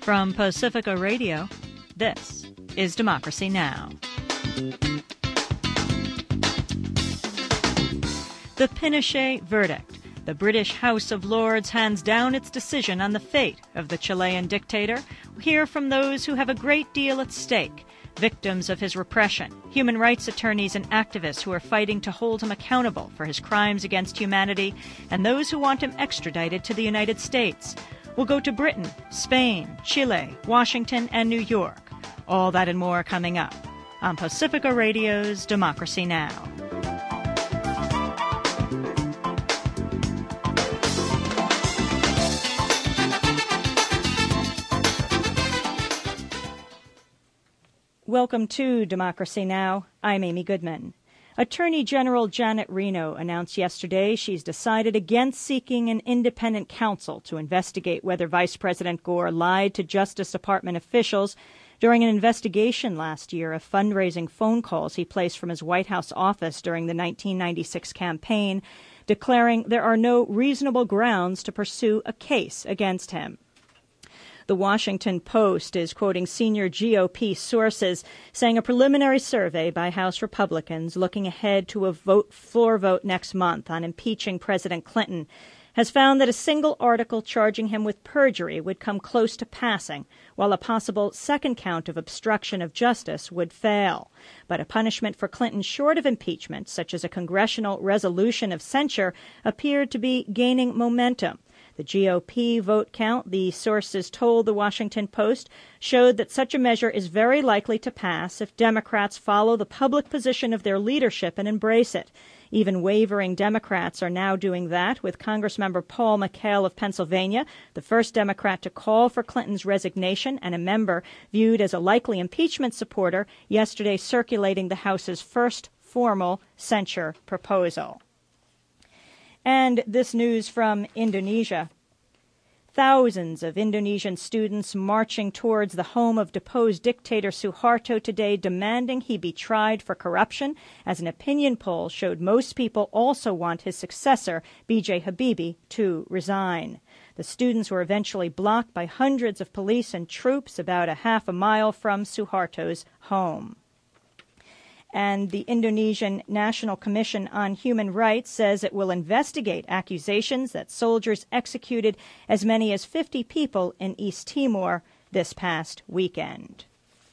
From Pacifica Radio, this is Democracy Now! The Pinochet verdict. The British House of Lords hands down its decision on the fate of the Chilean dictator. We hear from those who have a great deal at stake, victims of his repression, human rights attorneys and activists who are fighting to hold him accountable for his crimes against humanity, and those who want him extradited to the United States. We'll go to Britain, Spain, Chile, Washington, and New York. All that and more coming up on Pacifica Radio's Democracy Now! Welcome to Democracy Now! I'm Amy Goodman. Attorney General Janet Reno announced yesterday she's decided against seeking an independent counsel to investigate whether Vice President Gore lied to Justice Department officials during an investigation last year of fundraising phone calls he placed from his White House office during the 1996 campaign, declaring there are no reasonable grounds to pursue a case against him. The Washington Post is quoting senior GOP sources saying a preliminary survey by House Republicans looking ahead to a floor vote next month on impeaching President Clinton has found that a single article charging him with perjury would come close to passing, while a possible second count of obstruction of justice would fail. But a punishment for Clinton short of impeachment, such as a congressional resolution of censure, appeared to be gaining momentum. The GOP vote count, the sources told the Washington Post, showed that such a measure is very likely to pass if Democrats follow the public position of their leadership and embrace it. Even wavering Democrats are now doing that, with Congressmember Paul McHale of Pennsylvania, the first Democrat to call for Clinton's resignation and a member viewed as a likely impeachment supporter, yesterday circulating the House's first formal censure proposal. And this news from Indonesia. Thousands of Indonesian students marching towards the home of deposed dictator Suharto today, demanding he be tried for corruption, as an opinion poll showed most people also want his successor, B.J. Habibie, to resign. The students were eventually blocked by hundreds of police and troops about a half a mile from Suharto's home. And the Indonesian National Commission on Human Rights says it will investigate accusations that soldiers executed as many as 50 people in East Timor this past weekend.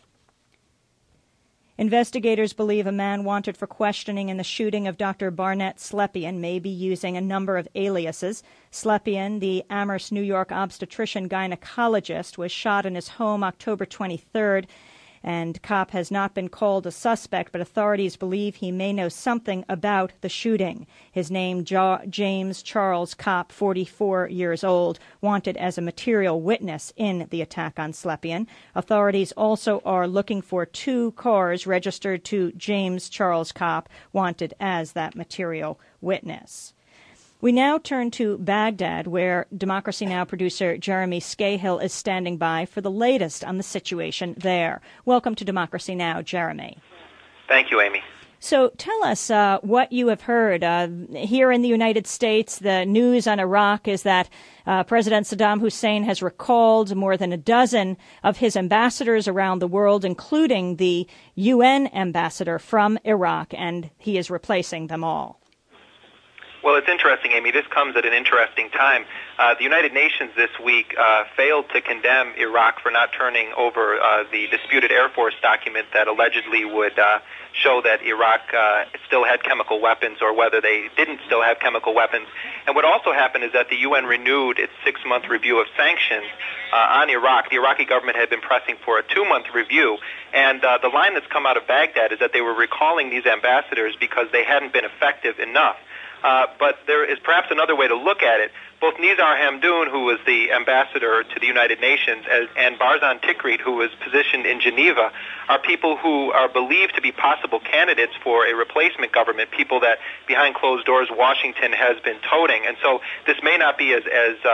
Investigators believe a man wanted for questioning in the shooting of Dr. Barnett Slepian may be using a number of aliases. Slepian, the Amherst, New York obstetrician gynecologist, was shot in his home October 23rd. And Kopp has not been called a suspect, but authorities believe he may know something about the shooting. His name, James Charles Kopp, 44 years old, wanted as a material witness in the attack on Slepian. Authorities also are looking for 2 cars registered to James Charles Kopp, wanted as that material witness. We now turn to Baghdad, where Democracy Now! Producer Jeremy Scahill is standing by for the latest on the situation there. Welcome to Democracy Now!, Jeremy. Thank you, Amy. So tell us what you have heard. Here in the United States, the news on Iraq is that President Saddam Hussein has recalled more than a dozen of his ambassadors around the world, including the UN ambassador from Iraq, and he is replacing them all. Well, it's interesting, Amy. This comes at an interesting time. The United Nations this week failed to condemn Iraq for not turning over the disputed Air Force document that allegedly would show that Iraq still had chemical weapons or whether they didn't still have chemical weapons. And what also happened is that the UN renewed its 6-month review of sanctions on Iraq. The Iraqi government had been pressing for a 2-month review. And the line that's come out of Baghdad is that they were recalling these ambassadors because they hadn't been effective enough. But there is perhaps another way to look at it. Both Nizar Hamdoun, who was the ambassador to the United Nations, and Barzan Tikrit, who was positioned in Geneva, are people who are believed to be possible candidates for a replacement government, people that behind closed doors Washington has been toting. And so this may not be as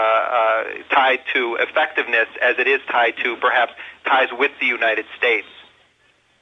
tied to effectiveness as it is tied to perhaps ties with the United States.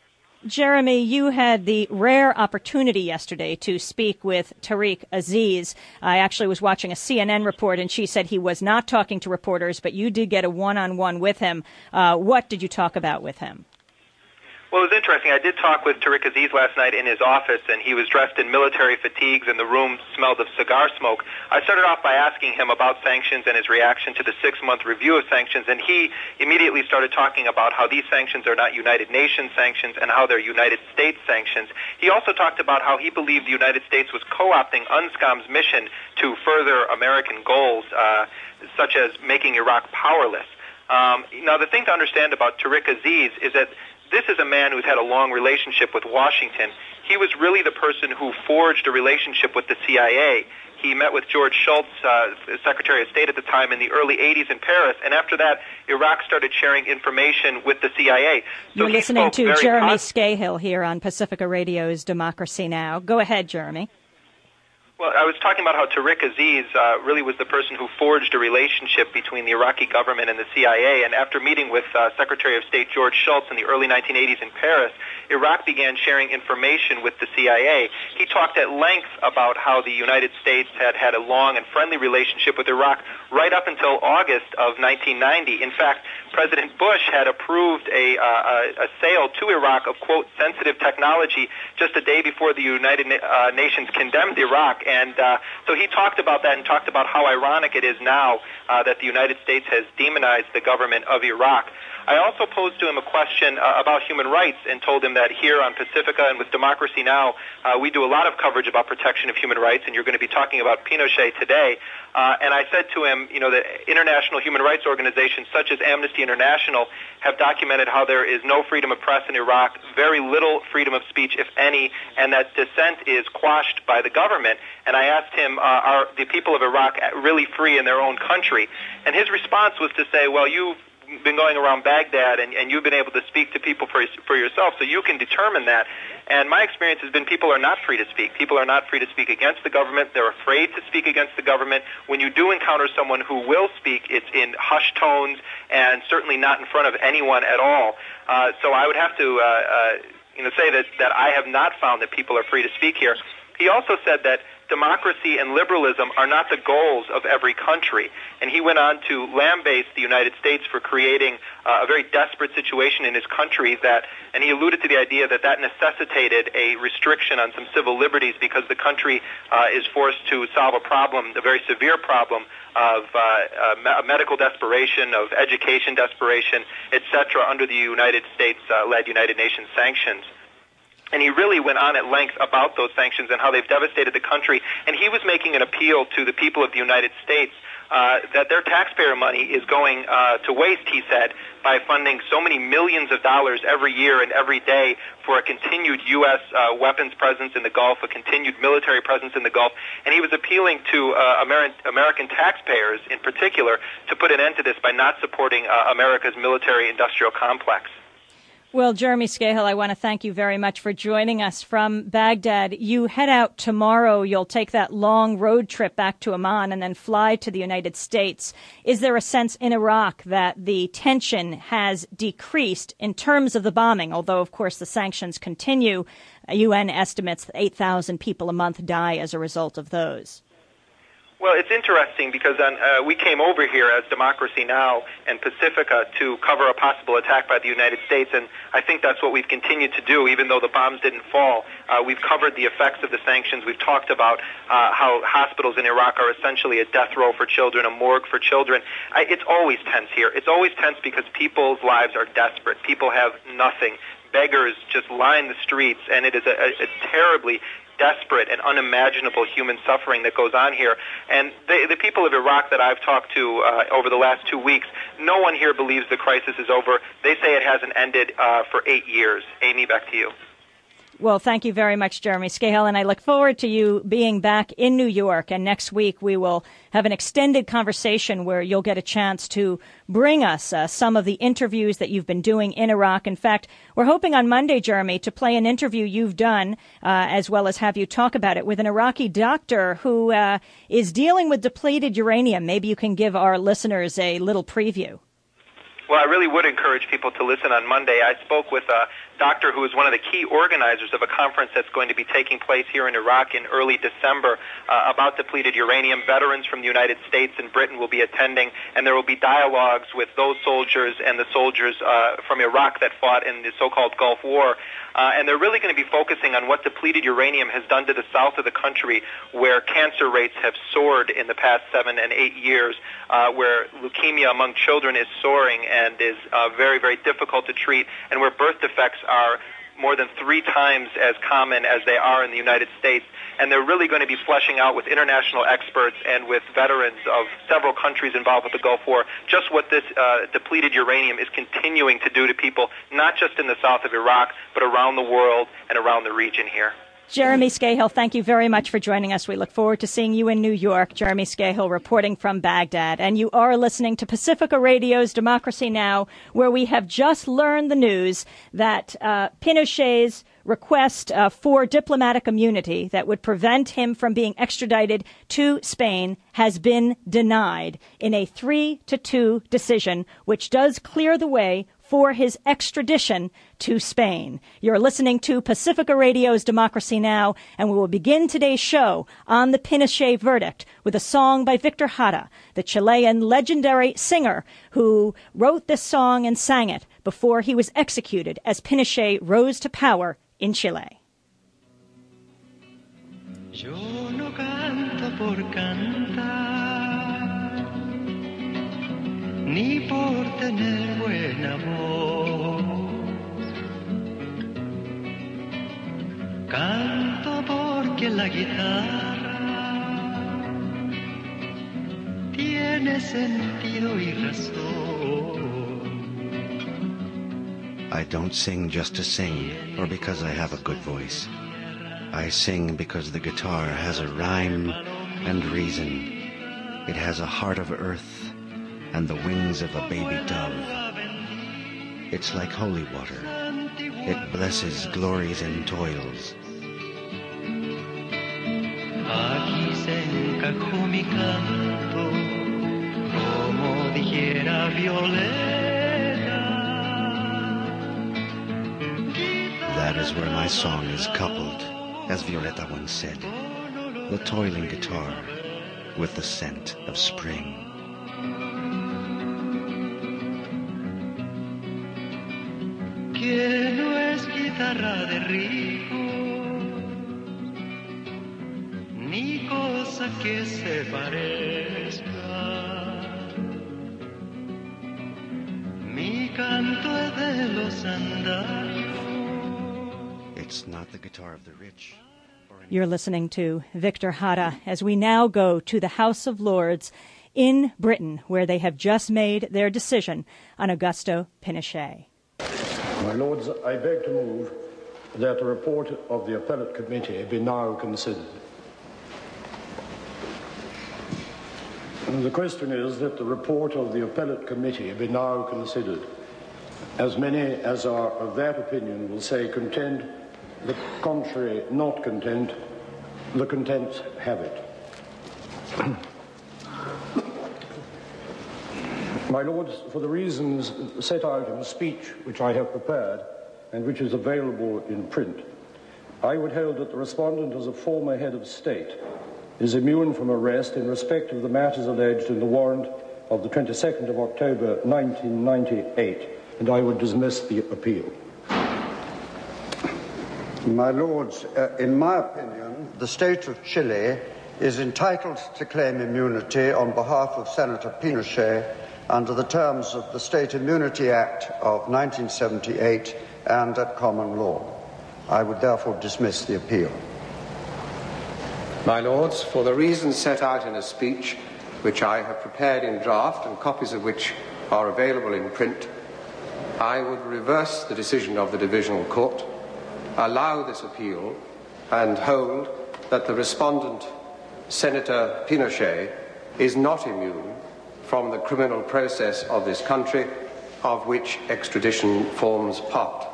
Jeremy, you had the rare opportunity yesterday to speak with Tariq Aziz. I actually was watching a CNN report, and she said he was not talking to reporters, but you did get a one-on-one with him. What did you talk about with him? Well, it was interesting. I did talk with Tariq Aziz last night in his office, and he was dressed in military fatigues, and the room smelled of cigar smoke. I started off by asking him about sanctions and his reaction to the 6-month review of sanctions, and he immediately started talking about how these sanctions are not United Nations sanctions and how they're United States sanctions. He also talked about how he believed the United States was co-opting UNSCOM's mission to further American goals, such as making Iraq powerless. Now, the thing to understand about Tariq Aziz is that this is a man who's had a long relationship with Washington. He was really the person who forged a relationship with the CIA. He met with George Shultz, Secretary of State at the time, in the early 80s in Paris, and after that, Iraq started sharing information with the CIA. So you're listening to Jeremy Scahill here on Pacifica Radio's Democracy Now! Go ahead, Jeremy. Well, I was talking about how Tariq Aziz really was the person who forged a relationship between the Iraqi government and the CIA, and after meeting with Secretary of State George Shultz in the early 1980s in Paris, Iraq began sharing information with the CIA. He talked at length about how the United States had had a long and friendly relationship with Iraq right up until August of 1990. In fact, President Bush had approved a sale to Iraq of, quote, sensitive technology just a day before the United Nations condemned Iraq. And so he talked about that and talked about how ironic it is now that the United States has demonized the government of Iraq. I also posed to him a question about human rights and told him that here on Pacifica and with Democracy Now! We do a lot of coverage about protection of human rights, and you're going to be talking about Pinochet today. And I said to him, that international human rights organizations such as Amnesty International have documented how there is no freedom of press in Iraq, very little freedom of speech, if any, and that dissent is quashed by the government. And I asked him, are the people of Iraq really free in their own country? And his response was to say, well, you've been going around Baghdad and you've been able to speak to people for yourself, so you can determine that. And my experience has been people are not free to speak. People are not free to speak against the government. They're afraid to speak against the government. When you do encounter someone who will speak, it's in hushed tones and certainly not in front of anyone at all. So I would have to say that I have not found that people are free to speak here. He also said that democracy and liberalism are not the goals of every country. And he went on to lambaste the United States for creating a very desperate situation in his country and he alluded to the idea that necessitated a restriction on some civil liberties because the country is forced to solve a problem, a very severe problem of medical desperation, of education desperation, etc., under the United States-led United Nations sanctions. And he really went on at length about those sanctions and how they've devastated the country. And he was making an appeal to the people of the United States that their taxpayer money is going to waste, he said, by funding so many millions of dollars every year and every day for a continued U.S. Weapons presence in the Gulf, a continued military presence in the Gulf. And he was appealing to American taxpayers in particular to put an end to this by not supporting America's military-industrial complex. Well, Jeremy Scahill, I want to thank you very much for joining us from Baghdad. You head out tomorrow. You'll take that long road trip back to Amman and then fly to the United States. Is there a sense in Iraq that the tension has decreased in terms of the bombing? Although, of course, the sanctions continue. UN estimates that 8,000 people a month die as a result of those. Well, it's interesting because we came over here as Democracy Now! And Pacifica to cover a possible attack by the United States, and I think that's what we've continued to do, even though the bombs didn't fall. We've covered the effects of the sanctions. We've talked about how hospitals in Iraq are essentially a death row for children, a morgue for children. It's always tense here. It's always tense because people's lives are desperate. People have nothing. Beggars just line the streets, and it is a terribly desperate and unimaginable human suffering that goes on here. And the people of Iraq that I've talked to over the last 2 weeks, no one here believes the crisis is over. They say it hasn't ended for 8 years. Amy, back to you. Well, thank you very much, Jeremy Scahill, and I look forward to you being back in New York. And next week we will have an extended conversation where you'll get a chance to bring us some of the interviews that you've been doing in Iraq. In fact, we're hoping on Monday, Jeremy, to play an interview you've done, as well as have you talk about it with an Iraqi doctor who is dealing with depleted uranium. Maybe you can give our listeners a little preview. Well, I really would encourage people to listen on Monday. I spoke with a doctor who is one of the key organizers of a conference that's going to be taking place here in Iraq in early December about depleted uranium. Veterans from the United States and Britain will be attending, and there will be dialogues with those soldiers and the soldiers from Iraq that fought in the so-called Gulf War. And they're really going to be focusing on what depleted uranium has done to the south of the country, where cancer rates have soared in the past 7 and 8 years, where leukemia among children is soaring and is very, very difficult to treat, and where birth defects are more than 3 times as common as they are in the United States. And they're really going to be fleshing out with international experts and with veterans of several countries involved with the Gulf War just what this depleted uranium is continuing to do to people, not just in the south of Iraq, but around the world and around the region here. Jeremy Scahill, thank you very much for joining us. We look forward to seeing you in New York. Jeremy Scahill reporting from Baghdad. And you are listening to Pacifica Radio's Democracy Now!, where we have just learned the news that Pinochet's request for diplomatic immunity that would prevent him from being extradited to Spain has been denied in a 3-2 decision, which does clear the way for his extradition to Spain. You're listening to Pacifica Radio's Democracy Now!, and we will begin today's show on the Pinochet verdict with a song by Victor Jara, the Chilean legendary singer who wrote this song and sang it before he was executed as Pinochet rose to power in Chile. Yo no canto por cantar, ni por tener buena voz. Canto porque la guitarra tiene sentido y razón. I don't sing just to sing, or because I have a good voice. I sing because the guitar has a rhyme and reason. It has a heart of earth and the wings of a baby dove. It's like holy water. It blesses glories and toils. Aquí se encajó mi canto, como dijera Violeta. That is where my song is coupled, as Violeta once said, the toiling guitar with the scent of spring. Que no es guitarra de rico, ni cosa que se parezca. Mi canto es de los andarios. It's not the guitar of the rich. You're listening to Victor Jara as we now go to the House of Lords in Britain, where they have just made their decision on Augusto Pinochet. My Lords, I beg to move that the report of the Appellate Committee be now considered. And the question is that the report of the Appellate Committee be now considered. As many as are of that opinion will say contend, the contrary not content, the content have it. My Lords, for the reasons set out in the speech which I have prepared and which is available in print, I would hold that the respondent as a former head of state is immune from arrest in respect of the matters alleged in the warrant of the 22nd of October 1998, and I would dismiss the appeal. My Lords, in my opinion, the state of Chile is entitled to claim immunity on behalf of Senator Pinochet under the terms of the State Immunity Act of 1978 and at common law. I would therefore dismiss the appeal. My Lords, for the reasons set out in a speech which I have prepared in draft and copies of which are available in print, I would reverse the decision of the Divisional Court, allow this appeal, and hold that the respondent, Senator Pinochet, is not immune from the criminal process of this country, of which extradition forms part.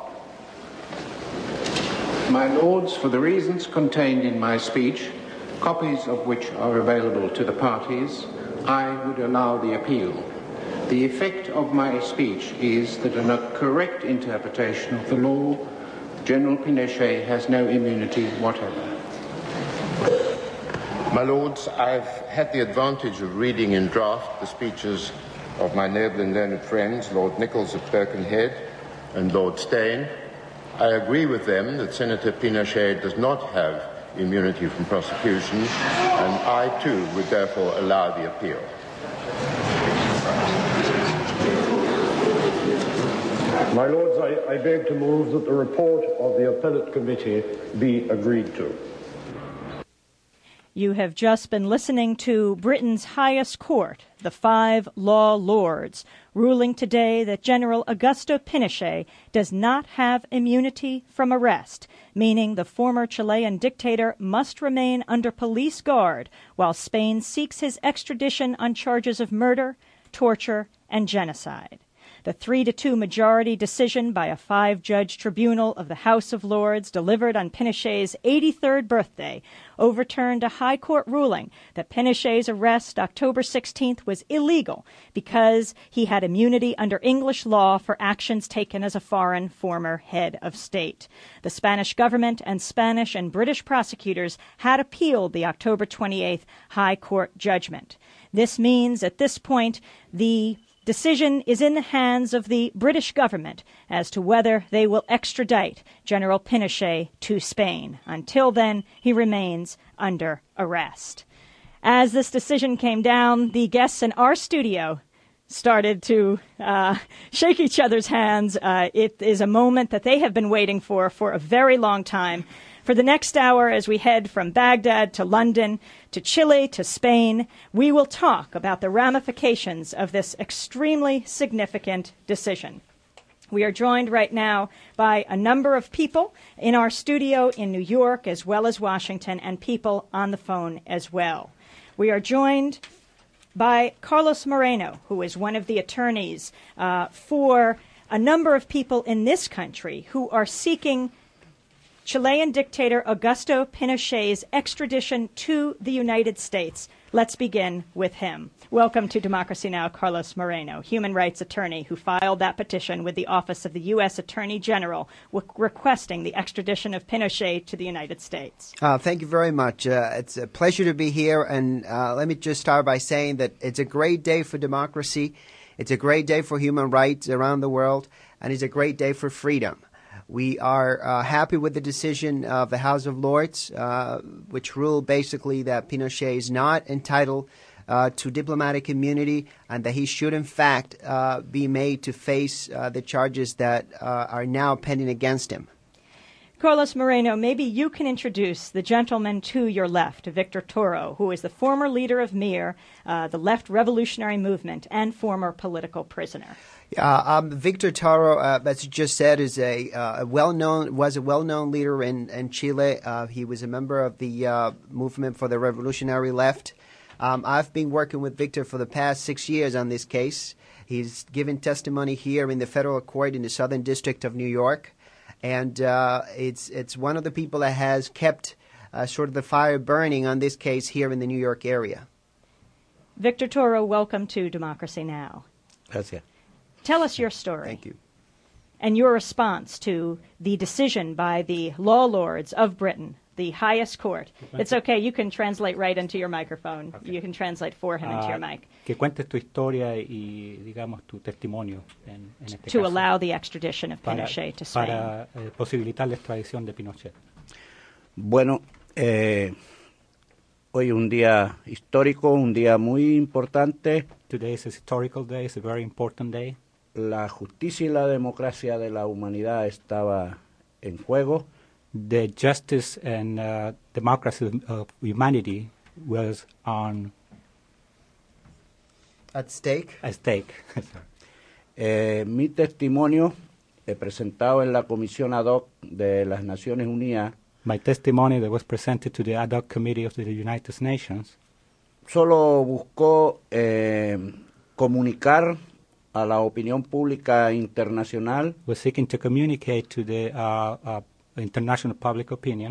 My Lords, for the reasons contained in my speech, copies of which are available to the parties, I would allow the appeal. The effect of my speech is that in a correct interpretation of the law, General Pinochet has no immunity whatever. My Lords, I've had the advantage of reading in draft the speeches of my noble and learned friends, Lord Nichols of Birkenhead and Lord Steyn. I agree with them that Senator Pinochet does not have immunity from prosecution, and I too would therefore allow the appeal. My Lords, I beg to move that the report of the appellate committee be agreed to. You have just been listening to Britain's highest court, the Five Law Lords, ruling today that General Augusto Pinochet does not have immunity from arrest, meaning the former Chilean dictator must remain under police guard while Spain seeks his extradition on charges of murder, torture, and genocide. The 3-2 majority decision by a 5-judge tribunal of the House of Lords delivered on Pinochet's 83rd birthday overturned a high court ruling that Pinochet's arrest October 16th was illegal because he had immunity under English law for actions taken as a foreign former head of state. The Spanish government and Spanish and British prosecutors had appealed the October 28th high court judgment. This means at this point the decision is in the hands of the British government as to whether they will extradite General Pinochet to Spain. Until then, he remains under arrest. As this decision came down, the guests in our studio started to shake each other's hands. It is a moment that they have been waiting for a very long time. For the next hour, as we head from Baghdad to London, to Chile, to Spain, we will talk about the ramifications of this extremely significant decision. We are joined right now by a number of people in our studio in New York as well as Washington, and people on the phone as well. We are joined by Carlos Moreno, who is one of the attorneys for a number of people in this country who are seeking Chilean dictator Augusto Pinochet's extradition to the United States. Let's begin with him. Welcome to Democracy Now!, Carlos Moreno, human rights attorney who filed that petition with the Office of the U.S. Attorney General requesting the extradition of Pinochet to the United States. Thank you very much. It's a pleasure to be here, and let me just start by saying that it's a great day for democracy, it's a great day for human rights around the world, and it's a great day for freedom. We are happy with the decision of the House of Lords, which ruled basically that Pinochet is not entitled to diplomatic immunity and that he should, in fact, be made to face the charges that are now pending against him. Carlos Moreno, maybe you can introduce the gentleman to your left, Victor Toro, who is the former leader of MIR, the left revolutionary movement, and former political prisoner. Victor Toro, as you just said, is a well-known leader in Chile. He was a member of the movement for the revolutionary left. I've been working with Victor for the past 6 years on this case. He's given testimony here in the federal court in the Southern District of New York. And it's one of the people that has kept sort of the fire burning on this case here in the New York area. Victor Toro, welcome to Democracy Now! Gracias. Tell us your story. Thank you. And your response to the decision by the law lords of Britain, the highest court. It's okay, you can translate right into your microphone. Okay. You can translate for him into your mic. Que cuentes tu historia y, digamos, tu testimonio en este to caso, allow the extradition of Pinochet to Spain. Para posibilitar la extradición de Pinochet. Bueno, hoy un día histórico, un día muy importante. Today is a historical day, it's a very important day. La justicia y la democracia de la humanidad estaba en juego. The justice and democracy of humanity was at stake. At stake. Mi testimonio, presentado en la Comisión Ad Hoc de las Naciones Unidas, my testimony that was presented to the Ad Hoc Committee of the United Nations, solo buscó comunicar a la opinión pública internacional was seeking to communicate to the international public opinion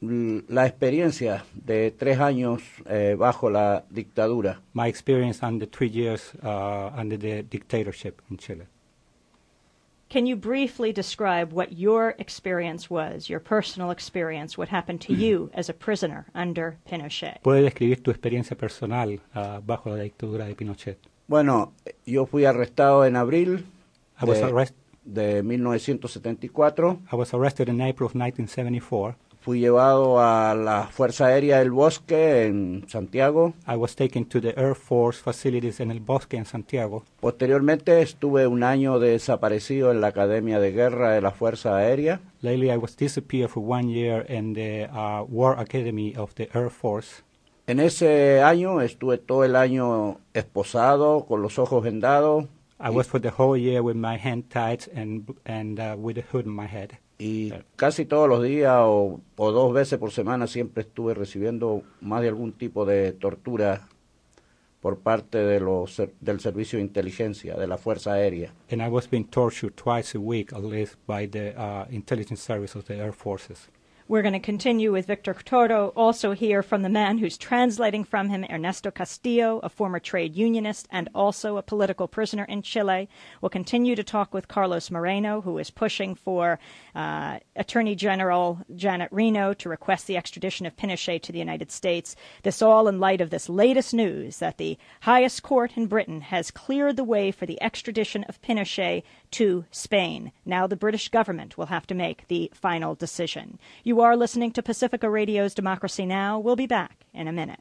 la experiencia de 3 años bajo la dictadura. My experience under 3 years under the dictatorship in Chile. Can you briefly describe what your experience was, your personal experience, what happened to you as a prisoner under Pinochet? ¿Puede describir tu experiencia personal bajo la dictadura de Pinochet? Bueno, yo fui arrestado en abril de 1974. I was arrested in April of 1974. Fui llevado a la Fuerza Aérea del Bosque en Santiago. I was taken to the Air Force facilities en el Bosque en Santiago. Posteriormente estuve 1 año desaparecido en la Academia de Guerra de la Fuerza Aérea. Lately I was disappeared for 1 year in the War Academy of the Air Force. En ese año estuve todo el año esposado, con los ojos vendados. I was for the whole year with my hand tied and with a hood on my head. Y casi todos los días o 2 veces por semana siempre estuve recibiendo más de algún tipo de tortura por parte de del servicio de inteligencia de la Fuerza Aérea. And I was being tortured twice a week at least by the intelligence service of the Air Forces. We're going to continue with Victor Toro, also hear from the man who's translating from him, Ernesto Castillo, a former trade unionist and also a political prisoner in Chile. We'll continue to talk with Carlos Moreno, who is pushing for Attorney General Janet Reno to request the extradition of Pinochet to the United States. This all in light of this latest news that the highest court in Britain has cleared the way for the extradition of Pinochet to Spain. Now the British government will have to make the final decision. You are listening to Pacifica Radio's Democracy Now! We'll be back in a minute.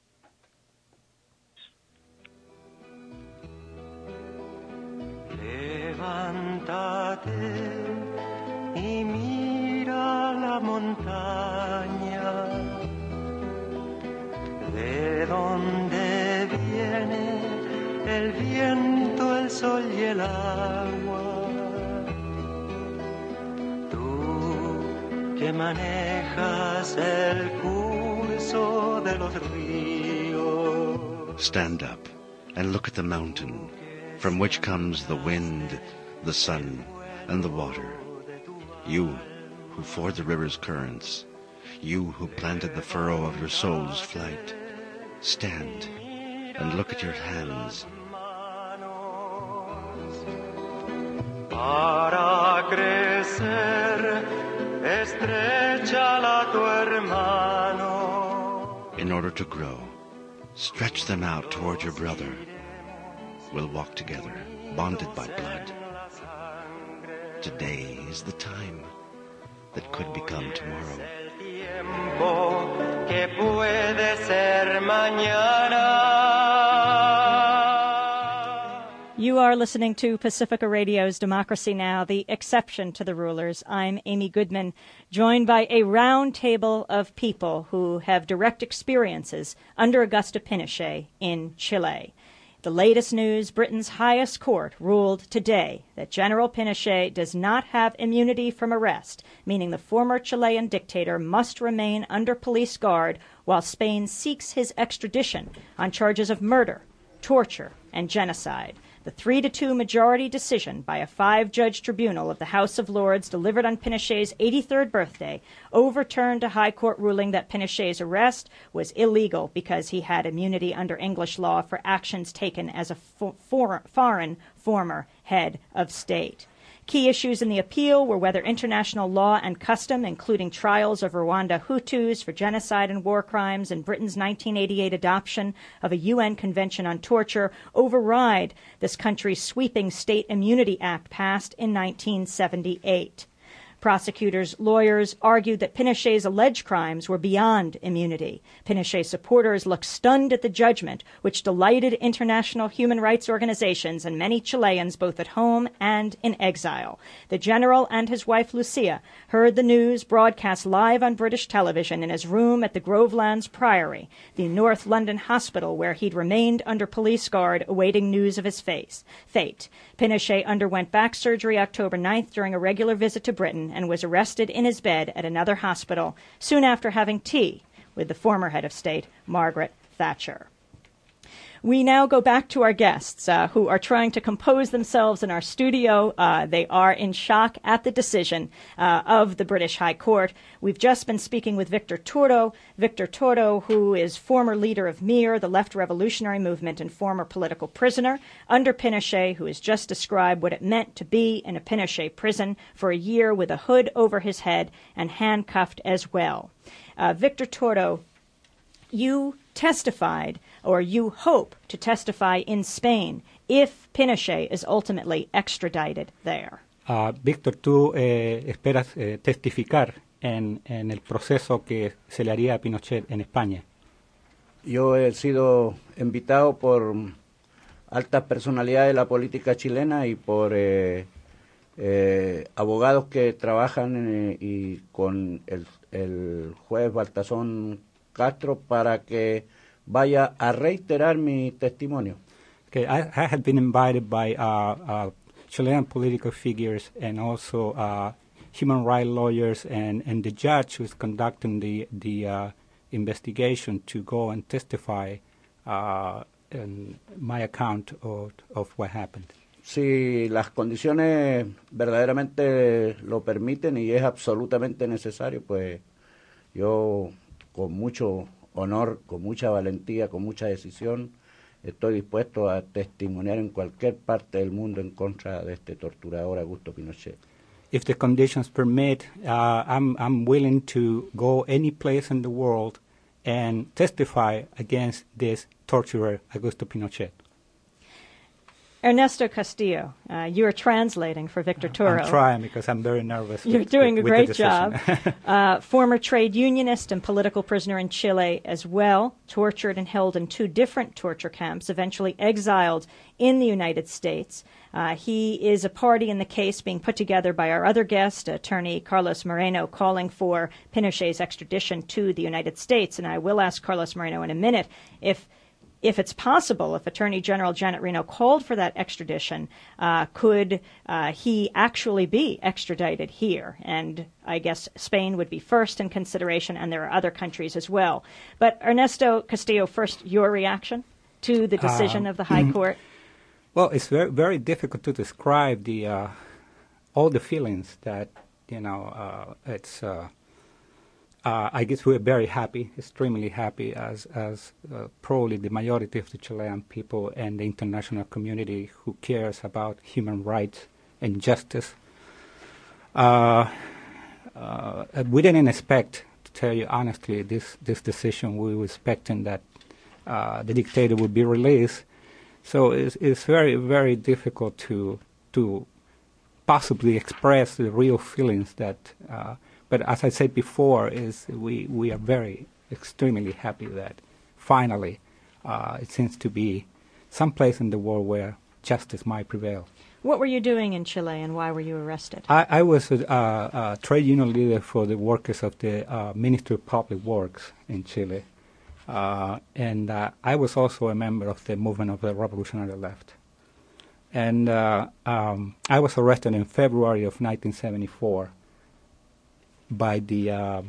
Levántate y mira la montaña, de donde viene el viento, el sol y el agua. Que manejas el curso de los ríos. Stand up and look at the mountain, from which comes the wind, the sun, and the water. You who ford the river's currents, you who planted the furrow of your soul's flight, stand and look at your hands. Para crecer, estréchala tu hermano. In order to grow, stretch them out toward your brother. We'll walk together, bonded by blood. Today is the time that could become tomorrow. El tiempo que puede ser mañana. You are listening to Pacifica Radio's Democracy Now!, the exception to the rulers. I'm Amy Goodman, joined by a round table of people who have direct experiences under Augusto Pinochet in Chile. The latest news, Britain's highest court ruled today that General Pinochet does not have immunity from arrest, meaning the former Chilean dictator must remain under police guard while Spain seeks his extradition on charges of murder, torture, and genocide. The 3-2 majority decision by a 5-judge tribunal of the House of Lords delivered on Pinochet's 83rd birthday overturned a high court ruling that Pinochet's arrest was illegal because he had immunity under English law for actions taken as a foreign former head of state. Key issues in the appeal were whether international law and custom, including trials of Rwanda Hutus for genocide and war crimes and Britain's 1988 adoption of a UN Convention on Torture, override this country's sweeping State Immunity Act passed in 1978. Prosecutors' lawyers argued that Pinochet's alleged crimes were beyond immunity. Pinochet supporters looked stunned at the judgment, which delighted international human rights organizations and many Chileans both at home and in exile. The general and his wife Lucia heard the news broadcast live on British television in his room at the Grovelands Priory, the North London hospital where he'd remained under police guard awaiting news of his fate. Pinochet underwent back surgery October 9th during a regular visit to Britain and was arrested in his bed at another hospital soon after having tea with the former head of state, Margaret Thatcher. We now go back to our guests who are trying to compose themselves in our studio. They are in shock at the decision of the British High Court. We've just been speaking with Victor Toro. Victor Toro, who is former leader of MIR, the left revolutionary movement, and former political prisoner under Pinochet, who has just described what it meant to be in a Pinochet prison for a year with a hood over his head and handcuffed as well. Victor Toro, you testified, or you hope to testify in Spain if Pinochet is ultimately extradited there. Víctor, tú esperas testificar en el proceso que se le haría a Pinochet en España. Yo he sido invitado por altas personalidades de la política chilena y por abogados que trabajan y con el juez Baltasón Castro para que vaya a reiterar mi testimonio. Okay, I had been invited by Chilean political figures and also human rights lawyers and the judge who is conducting the investigation to go and testify in my account of what happened. Si las condiciones verdaderamente lo permiten y es absolutamente necesario, pues yo con mucho honor, con mucha valentía, con mucha decisión, estoy dispuesto a testimoniar en cualquier parte del mundo en contra de este torturador Augusto Pinochet. If the conditions permit, I'm willing to go any place in the world and testify against this torturer Augusto Pinochet. Ernesto Castillo, you are translating for Victor Toro. I'm trying because I'm very nervous. You're doing a great job. Former trade unionist and political prisoner in Chile as well, tortured and held in 2 different torture camps, eventually exiled in the United States. He is a party in the case being put together by our other guest, attorney Carlos Moreno, calling for Pinochet's extradition to the United States. And I will ask Carlos Moreno in a minute if it's possible, if Attorney General Janet Reno called for that extradition, could he actually be extradited here? And I guess Spain would be first in consideration, and there are other countries as well. But Ernesto Castillo, first, your reaction to the decision of the High Court? Well, it's very, very difficult to describe all the feelings that, it's... I guess we're very happy, extremely happy, as probably the majority of the Chilean people and the international community who cares about human rights and justice. We didn't expect, to tell you honestly, this decision. We were expecting that the dictator would be released. So it's very, very difficult to possibly express the real feelings that... But as I said before, we are very, extremely happy that finally it seems to be some place in the world where justice might prevail. What were you doing in Chile, and why were you arrested? I was a trade union leader for the workers of the Ministry of Public Works in Chile, and I was also a member of the movement of the Revolutionary Left. And I was arrested in February of 1974. By the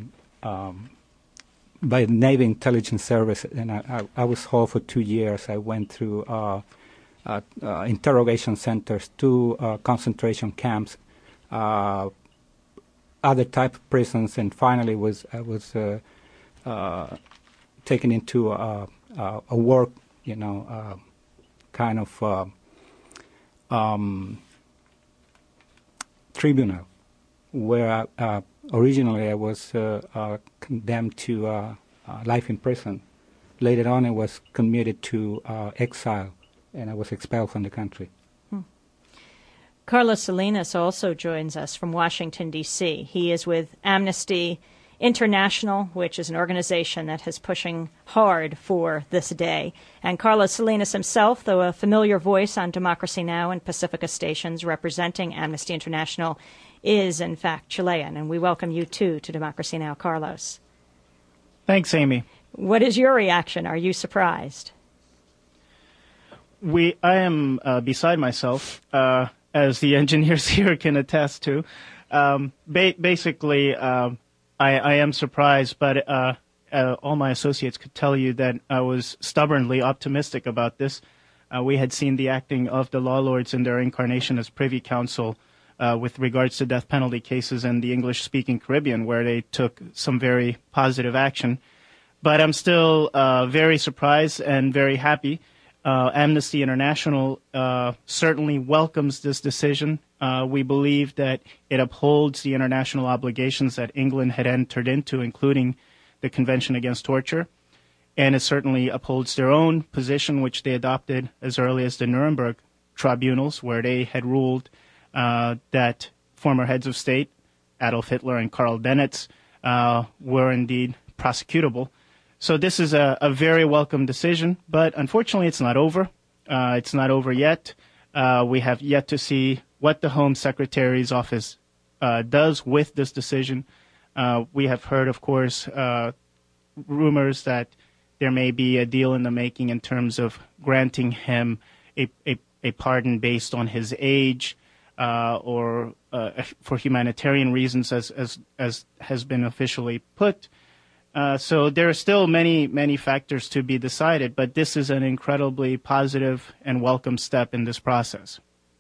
Navy Intelligence Service, and I was held for 2 years. I went through interrogation centers, 2 concentration camps, other type of prisons, and finally I was taken into a work, kind of tribunal, where originally I was condemned to life in prison. Later on, I was commuted to exile, and I was expelled from the country. Carlos Salinas also joins us from Washington, D.C. He is with Amnesty International, which is an organization that is pushing hard for this day. And Carlos Salinas himself, though a familiar voice on Democracy Now! And Pacifica stations representing Amnesty International, is, in fact, Chilean, and we welcome you, too, to Democracy Now!, Carlos. Thanks, Amy. What is your reaction? Are you surprised? I am beside myself, as the engineers here can attest to. Basically, I am surprised, but all my associates could tell you that I was stubbornly optimistic about this. We had seen the acting of the law lords in their incarnation as Privy Council with regards to death penalty cases in the English-speaking Caribbean, where they took some very positive action. But I'm still very surprised and very happy. Amnesty International certainly welcomes this decision. We believe that it upholds the international obligations that England had entered into, including the Convention Against Torture. And it certainly upholds their own position, which they adopted as early as the Nuremberg tribunals, where they had ruled that former heads of state, Adolf Hitler and Karl Dönitz, were indeed prosecutable. So this is a very welcome decision, but unfortunately it's not over. It's not over yet. We have yet to see what the Home Secretary's office does with this decision. We have heard, of course, rumors that there may be a deal in the making in terms of granting him a pardon based on his age or for humanitarian reasons, as has been officially put. So there are still many factors to be decided, but this is an incredibly positive and welcome step in this process.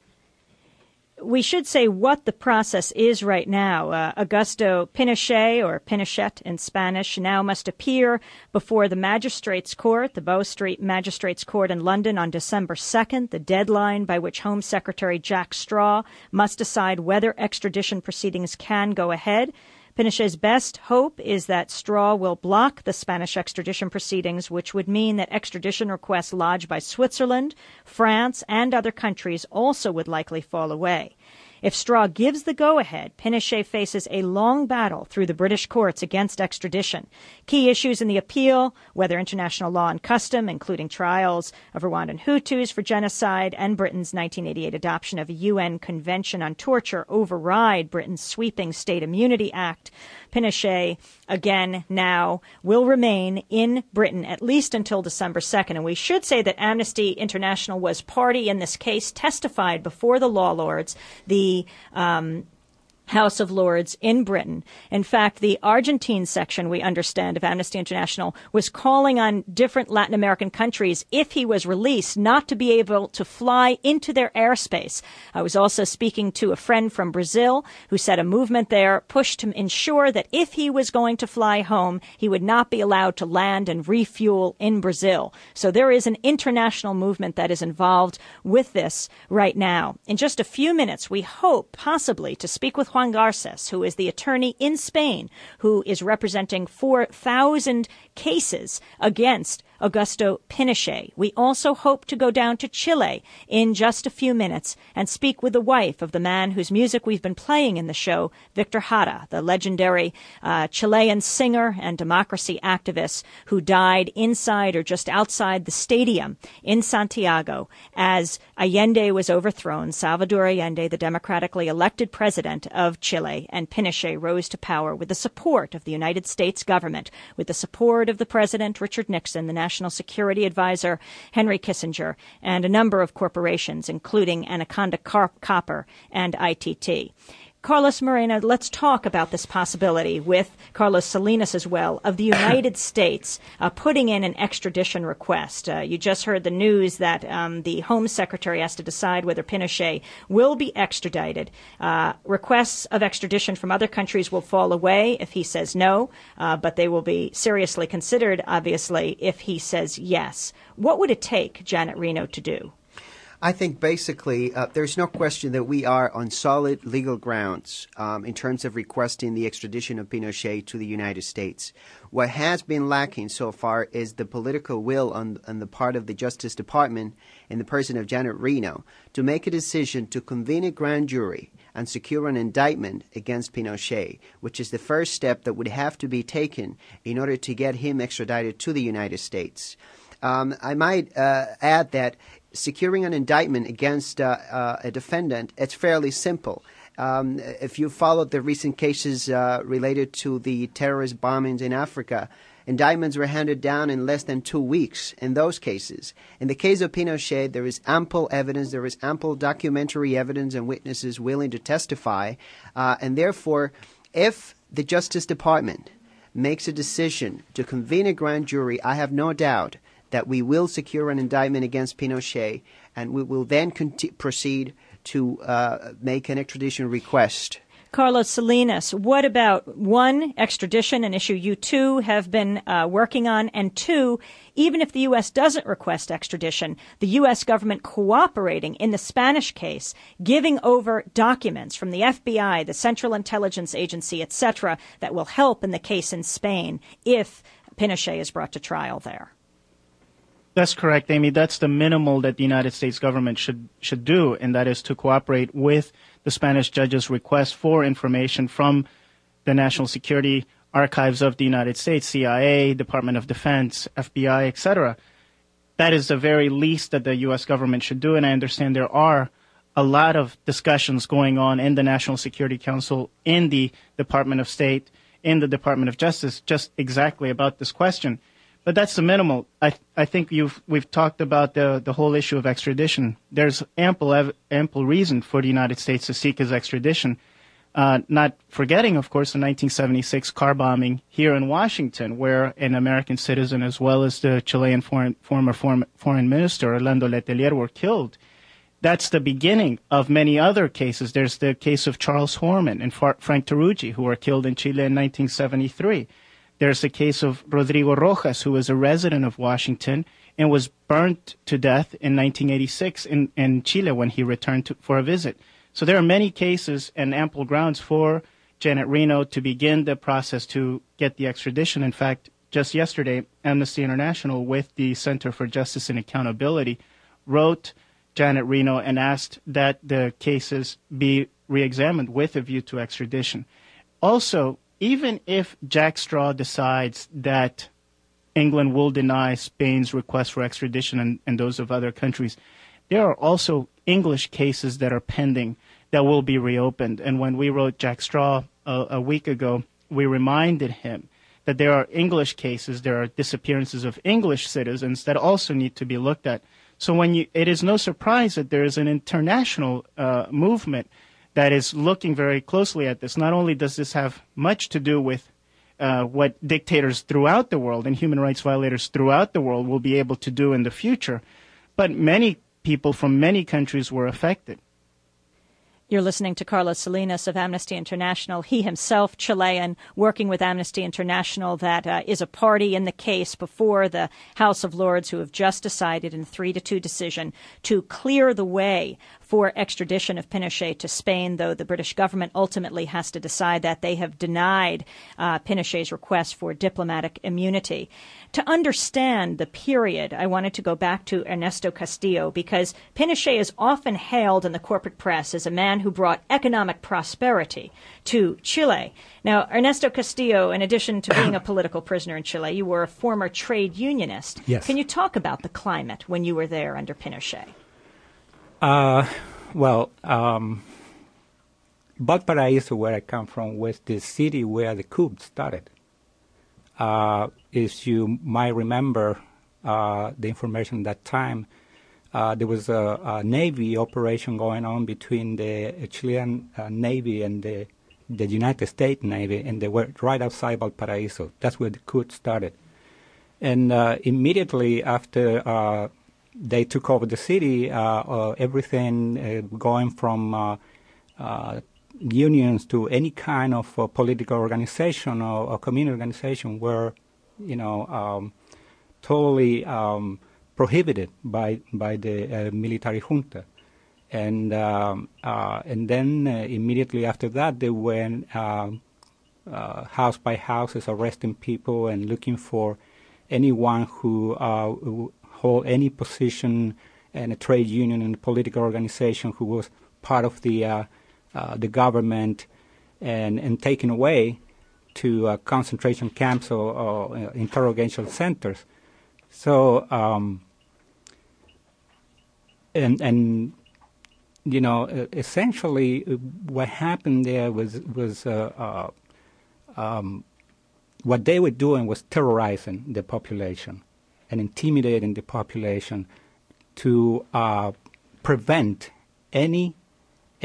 We should say what the process is right now. Augusto Pinochet, or Pinochet in Spanish, now must appear before the Magistrates Court, the Bow Street Magistrates Court in London, on December 2nd, the deadline by which Home Secretary Jack Straw must decide whether extradition proceedings can go ahead. Pinochet's best hope is that Straw will block the Spanish extradition proceedings, which would mean that extradition requests lodged by Switzerland, France, and other countries also would likely fall away. If Straw gives the go-ahead, Pinochet faces a long battle through the British courts against extradition. Key issues in the appeal, whether international law and custom, including trials of Rwandan Hutus for genocide, and Britain's 1988 adoption of a UN Convention on Torture override Britain's sweeping State Immunity Act. Pinochet, again, now will remain in Britain at least until December 2nd. And we should say that Amnesty International was party in this case, testified before the law lords, the House of Lords in Britain. In fact, the Argentine section, we understand, of Amnesty International was calling on different Latin American countries, if he was released, not to be able to fly into their airspace. I was also speaking to a friend from Brazil who said a movement there pushed to ensure that if he was going to fly home, he would not be allowed to land and refuel in Brazil. So there is an international movement that is involved with this right now. In just a few minutes, we hope possibly to speak with Juan Garces, who is the attorney in Spain, who is representing 4,000 cases against Augusto Pinochet. We also hope to go down to Chile in just a few minutes and speak with the wife of the man whose music we've been playing in the show, Victor Jara, the legendary Chilean singer and democracy activist who died inside or just outside the stadium in Santiago as Allende was overthrown, Salvador Allende, the democratically elected president of Chile, and Pinochet rose to power with the support of the United States government, with the support of the president, Richard Nixon, the National Security Advisor, Henry Kissinger, and a number of corporations, including Anaconda Copper and ITT. Carlos Moreno, let's talk about this possibility with Carlos Salinas as well of the United States putting in an extradition request. You just heard the news that the Home Secretary has to decide whether Pinochet will be extradited. Requests of extradition from other countries will fall away if he says no, but they will be seriously considered, obviously, if he says yes. What would it take, Janet Reno, to do? I think basically there's no question that we are on solid legal grounds in terms of requesting the extradition of Pinochet to the United States. What has been lacking so far is the political will on the part of the Justice Department in the person of Janet Reno to make a decision to convene a grand jury and secure an indictment against Pinochet, which is the first step that would have to be taken in order to get him extradited to the United States. I might add that securing an indictment against a defendant, it's fairly simple. If you followed the recent cases related to the terrorist bombings in Africa, indictments were handed down in less than 2 weeks in those cases. In the case of Pinochet, there is ample evidence, there is ample documentary evidence and witnesses willing to testify. And therefore, if the Justice Department makes a decision to convene a grand jury, I have no doubt that we will secure an indictment against Pinochet, and we will then proceed to make an extradition request. Carlos Salinas, what about, one, extradition, an issue you two have been working on, and two, even if the U.S. doesn't request extradition, the U.S. government cooperating in the Spanish case, giving over documents from the FBI, the Central Intelligence Agency, etc., that will help in the case in Spain if Pinochet is brought to trial there? That's correct, Amy. That's the minimal that the United States government should do, and that is to cooperate with the Spanish judge's request for information from the National Security Archives of the United States, CIA, Department of Defense, FBI, etc. That is the very least that the U.S. government should do, and I understand there are a lot of discussions going on in the National Security Council, in the Department of State, in the Department of Justice, just exactly about this question. But that's the minimal. I think we've talked about the whole issue of extradition. There's ample reason for the United States to seek his extradition, not forgetting, of course, the 1976 car bombing here in Washington, where an American citizen as well as the Chilean former foreign minister, Orlando Letelier, were killed. That's the beginning of many other cases. There's the case of Charles Horman and Frank Tarugi, who were killed in Chile in 1973. There's the case of Rodrigo Rojas, who was a resident of Washington and was burnt to death in 1986 in Chile when he returned for a visit. So there are many cases and ample grounds for Janet Reno to begin the process to get the extradition. In fact, just yesterday, Amnesty International, with the Center for Justice and Accountability, wrote Janet Reno and asked that the cases be reexamined with a view to extradition. Also, even if Jack Straw decides that England will deny Spain's request for extradition and those of other countries, there are also English cases that are pending that will be reopened. And when we wrote Jack Straw a week ago, we reminded him that there are English cases, there are disappearances of English citizens that also need to be looked at. So it is no surprise that there is an international movement that is looking very closely at this. Not only does this have much to do with what dictators throughout the world and human rights violators throughout the world will be able to do in the future, but many people from many countries were affected. You're listening to Carlos Salinas of Amnesty International. He himself, Chilean, working with Amnesty International, that is a party in the case before the House of Lords, who have just decided in a 3-2 decision to clear the way for extradition of Pinochet to Spain, though the British government ultimately has to decide that. They have denied Pinochet's request for diplomatic immunity. To understand the period, I wanted to go back to Ernesto Castillo, because Pinochet is often hailed in the corporate press as a man who brought economic prosperity to Chile. Now, Ernesto Castillo, in addition to being a political prisoner in Chile, you were a former trade unionist. Yes. Can you talk about the climate when you were there under Pinochet? Valparaiso, where I come from, was the city where the coup started. As you might remember, the information at that time, there was a Navy operation going on between the Chilean Navy and the United States Navy, and they were right outside Valparaiso. That's where the coup started. And immediately after they took over the city, everything going from unions to any kind of political organization or community organization were, totally prohibited by the military junta. And then immediately after that, they went house by house, arresting people and looking for anyone who hold any position in a trade union and political organization who was part of the government, and taken away to concentration camps or interrogation centers. So, essentially what happened there was what they were doing was terrorizing the population and intimidating the population to prevent any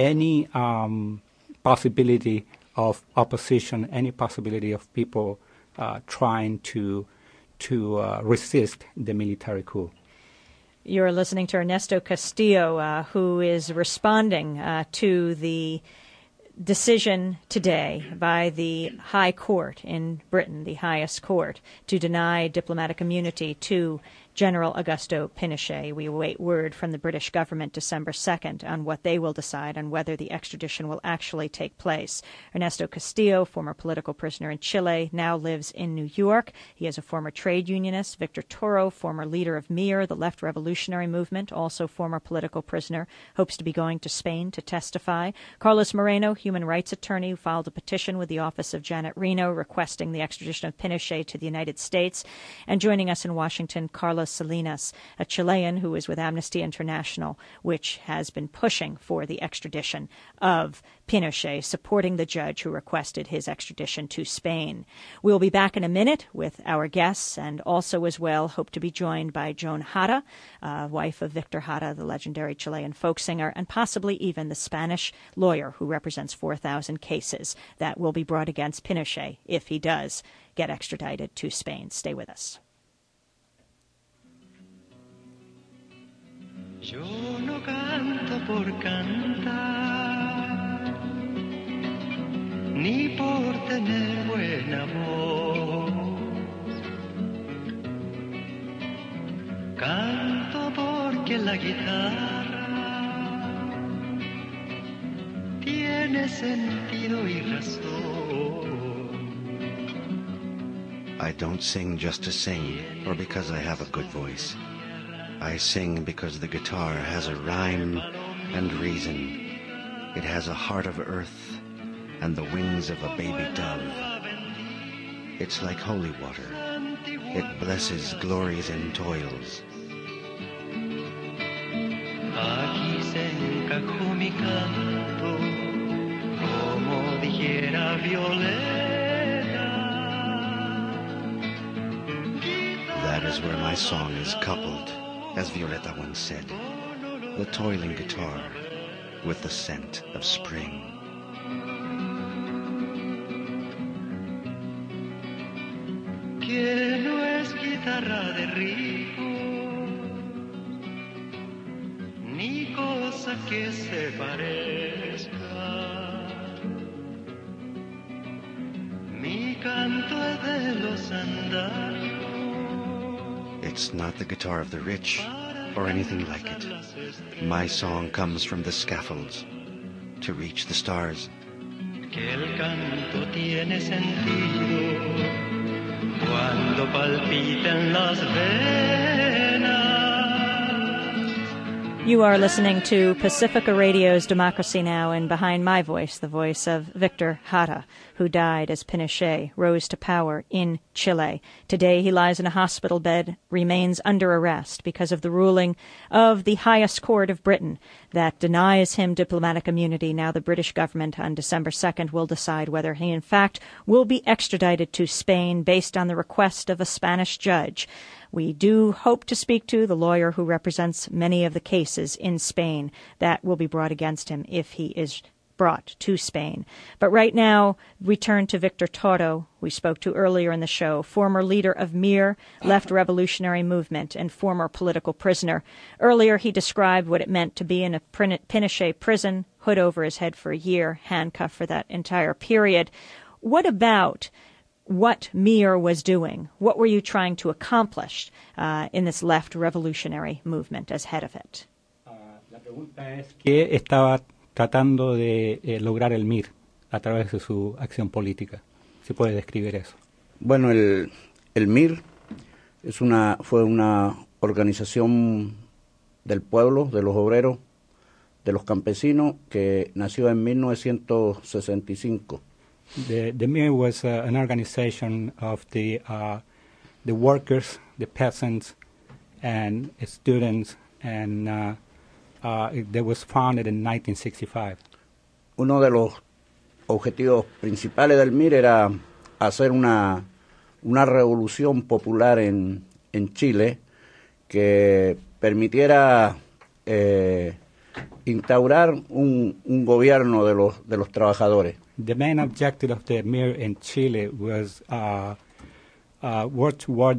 possibility of opposition, any possibility of people trying to resist the military coup. You're listening to Ernesto Castillo, who is responding to the decision today by the High Court in Britain, the highest court, to deny diplomatic immunity to General Augusto Pinochet. We await word from the British government December 2nd on what they will decide on whether the extradition will actually take place. Ernesto Castillo, former political prisoner in Chile, now lives in New York. He is a former trade unionist. Victor Toro, former leader of MIR, the left revolutionary movement, also former political prisoner, hopes to be going to Spain to testify. Carlos Moreno, human rights attorney, who filed a petition with the office of Janet Reno requesting the extradition of Pinochet to the United States. And joining us in Washington, Carlos Salinas, a Chilean who is with Amnesty International, which has been pushing for the extradition of Pinochet, supporting the judge who requested his extradition to Spain. We'll be back in a minute with our guests, and also as well hope to be joined by Joan Jara, wife of Victor Jara, the legendary Chilean folk singer, and possibly even the Spanish lawyer who represents 4,000 cases that will be brought against Pinochet if he does get extradited to Spain. Stay with us. Yo no canto por cantar, ni por tener buena voz. Canto porque la guitarra tiene sentido y razón. I don't sing just to sing, or because I have a good voice. I sing because the guitar has a rhyme and reason. It has a heart of earth and the wings of a baby dove. It's like holy water. It blesses glories and toils. Aquí se encajó mi canto, como dijera Violeta. That is where my song is coupled, as Violeta once said, the toiling guitar with the scent of spring. Que no es guitarra de rico, ni cosa que se parezca. Mi canto es de los andarios. It's not the guitar of the rich, or anything like it. My song comes from the scaffolds to reach the stars. Que el canto tiene sentido cuando palpitan las venas. You are listening to Pacifica Radio's Democracy Now! And behind my voice, the voice of Victor Jara, who died as Pinochet rose to power in Chile. Today he lies in a hospital bed, remains under arrest because of the ruling of the highest court of Britain that denies him diplomatic immunity. Now the British government on December 2nd will decide whether he in fact will be extradited to Spain based on the request of a Spanish judge. We do hope to speak to the lawyer who represents many of the cases in Spain that will be brought against him if he is brought to Spain. But right now, we turn to Victor Toro, we spoke to earlier in the show, former leader of MIR, left revolutionary movement, and former political prisoner. Earlier, he described what it meant to be in a Pinochet prison, hood over his head for a year, handcuffed for that entire period. What about what MIR was doing? What were you trying to accomplish in this left revolutionary movement as head of it? La pregunta es ¿qué estaba tratando de lograr el MIR a través de su acción política? ¿Se puede describir eso? Bueno, el MIR fue una organización del pueblo, de los obreros, de los campesinos, que nació en 1965. The MIR was an organization of the workers, the peasants, and students, and that was founded in 1965. Uno de los objetivos principales del MIR era hacer una revolución popular en Chile que permitiera instaurar un gobierno de los trabajadores. The main objective of the MIR in Chile was worked toward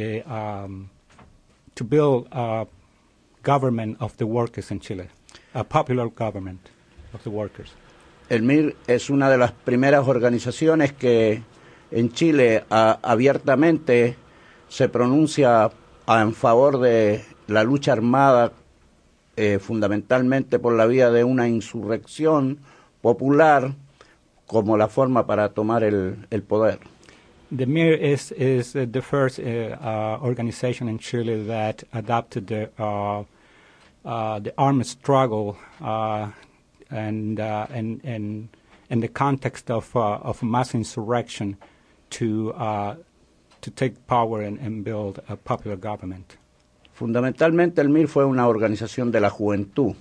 to build a government of the workers in Chile, a popular government of the workers. El MIR es una de las primeras organizaciones que en Chile abiertamente se pronuncia en favor de la lucha armada, fundamentalmente por la vía de una insurrección popular como la forma para tomar el poder. The MIR is the first organization in Chile that adopted the armed struggle and in the context of mass insurrection to take power and build a popular government. Fundamentalmente el MIR fue una organización de la juventud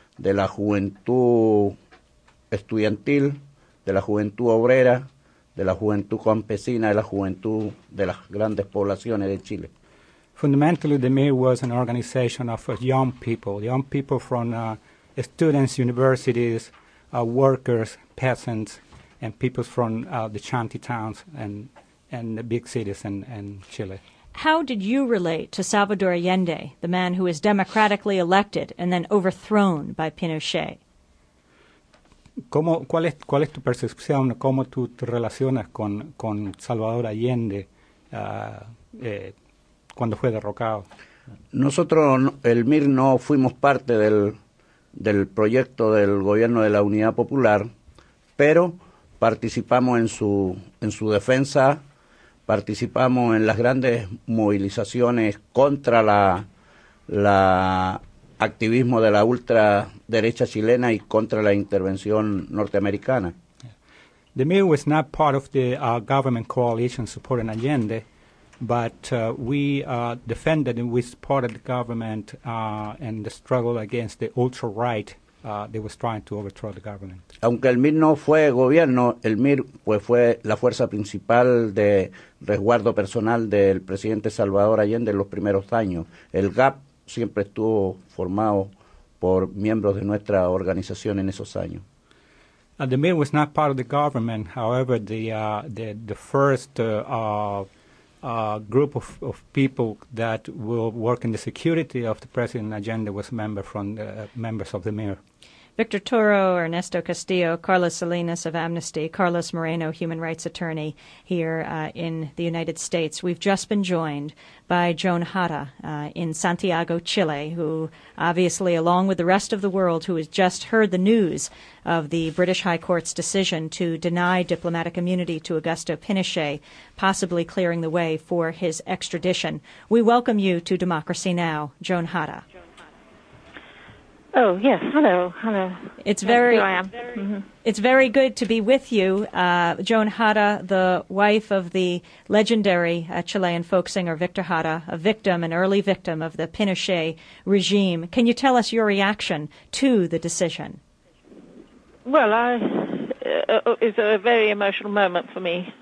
estudiantil, de la juventud obrera, de la juventud campesina, de la juventud de las grandes poblaciones de Chile. Fundamentally, the MIR was an organization of young people from students, universities, workers, peasants, and people from the shanty towns and the big cities in Chile. How did you relate to Salvador Allende, the man who was democratically elected and then overthrown by Pinochet? ¿Cuál es tu percepción? ¿Cómo tú te relacionas con Salvador Allende cuando fue derrocado? Nosotros, el MIR, no fuimos parte del proyecto del gobierno de la Unidad Popular, pero participamos en su defensa, participamos en las grandes movilizaciones contra la activismo de la ultraderecha chilena y contra la intervención norteamericana. The MIR was not part of the government coalition supporting Allende, but we defended and we supported the government in the struggle against the ultra-right that was trying to overthrow the government. Aunque el MIR no fue gobierno, el MIR pues fue la fuerza principal de resguardo personal del presidente Salvador Allende en los primeros años. El GAP siempre estuvo formado por miembros de nuestra organización en esos años. The MIR was not part of the government. However, the first group of people that will work in the security of the President Allende was members of the MIR. Victor Toro, Ernesto Castillo, Carlos Salinas of Amnesty, Carlos Moreno, human rights attorney here in the United States. We've just been joined by Joan Hara in Santiago, Chile, who obviously, along with the rest of the world, who has just heard the news of the British High Court's decision to deny diplomatic immunity to Augusto Pinochet, possibly clearing the way for his extradition. We welcome you to Democracy Now!, Joan Hara. Oh, yes. Hello. It's very, here I am. Mm-hmm. It's very good to be with you. Joan Hara, the wife of the legendary Chilean folk singer Victor Jara, an early victim of the Pinochet regime. Can you tell us your reaction to the decision? Well, it's a very emotional moment for me.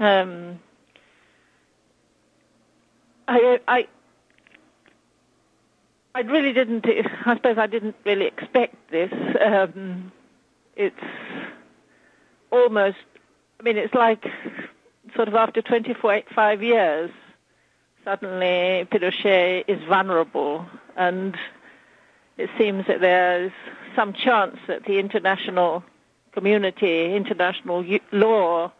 I really didn't. I suppose I didn't really expect this. It's almost. I mean, it's like sort of after 25 years, suddenly Pinochet is vulnerable, and it seems that there's some chance that the international community, international law,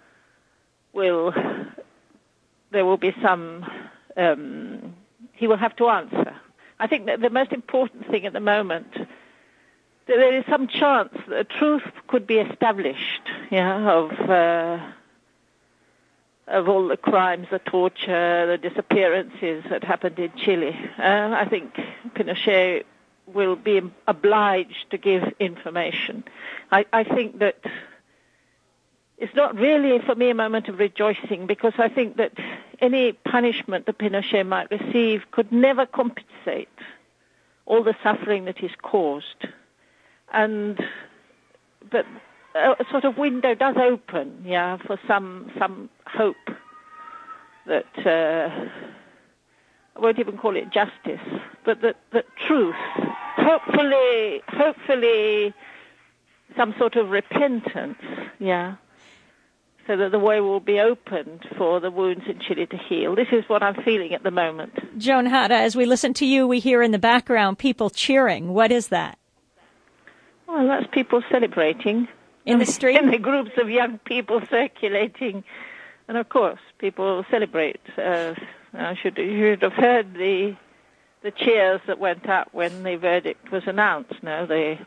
there will be some. He will have to answer. I think that the most important thing at the moment, that there is some chance that the truth could be established, of all the crimes, the torture, the disappearances that happened in Chile. I think Pinochet will be obliged to give information. I think that it's not really, for me, a moment of rejoicing, because I think that any punishment that Pinochet might receive could never compensate all the suffering that he's caused. But a sort of window does open, for some hope that, I won't even call it justice, but that truth, hopefully some sort of repentance, so that the way will be opened for the wounds in Chile to heal. This is what I'm feeling at the moment. Joan Hara, as we listen to you, we hear in the background people cheering. What is that? Well, that's people celebrating. In the street? In the groups of young people circulating. And, of course, people celebrate. You should have heard the cheers that went up when the verdict was announced. No,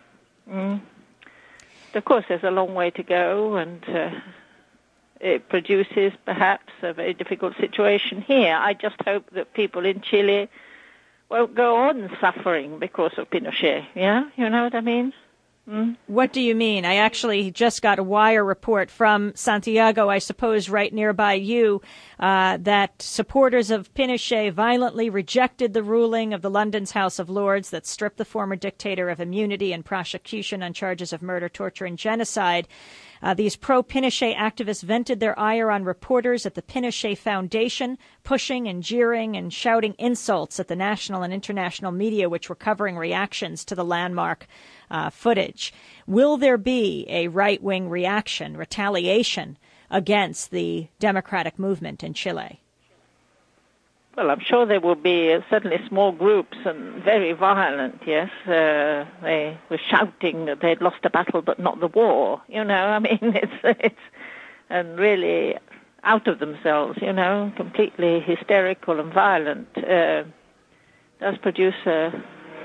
of course, there's a long way to go, and it produces perhaps a very difficult situation here. I just hope that people in Chile won't go on suffering because of Pinochet. Yeah, you know what I mean? What do you mean? I actually just got a wire report from Santiago, I suppose right nearby you, that supporters of Pinochet violently rejected the ruling of the London's House of Lords that stripped the former dictator of immunity and prosecution on charges of murder, torture, and genocide. These pro-Pinochet activists vented their ire on reporters at the Pinochet Foundation, pushing and jeering and shouting insults at the national and international media which were covering reactions to the landmark footage. Will there be a right-wing reaction, retaliation against the democratic movement in Chile? Well, I'm sure there will be certainly small groups and very violent, yes. They were shouting that they'd lost a battle but not the war, you know. I mean, it's and really out of themselves, you know, completely hysterical and violent. Does produce this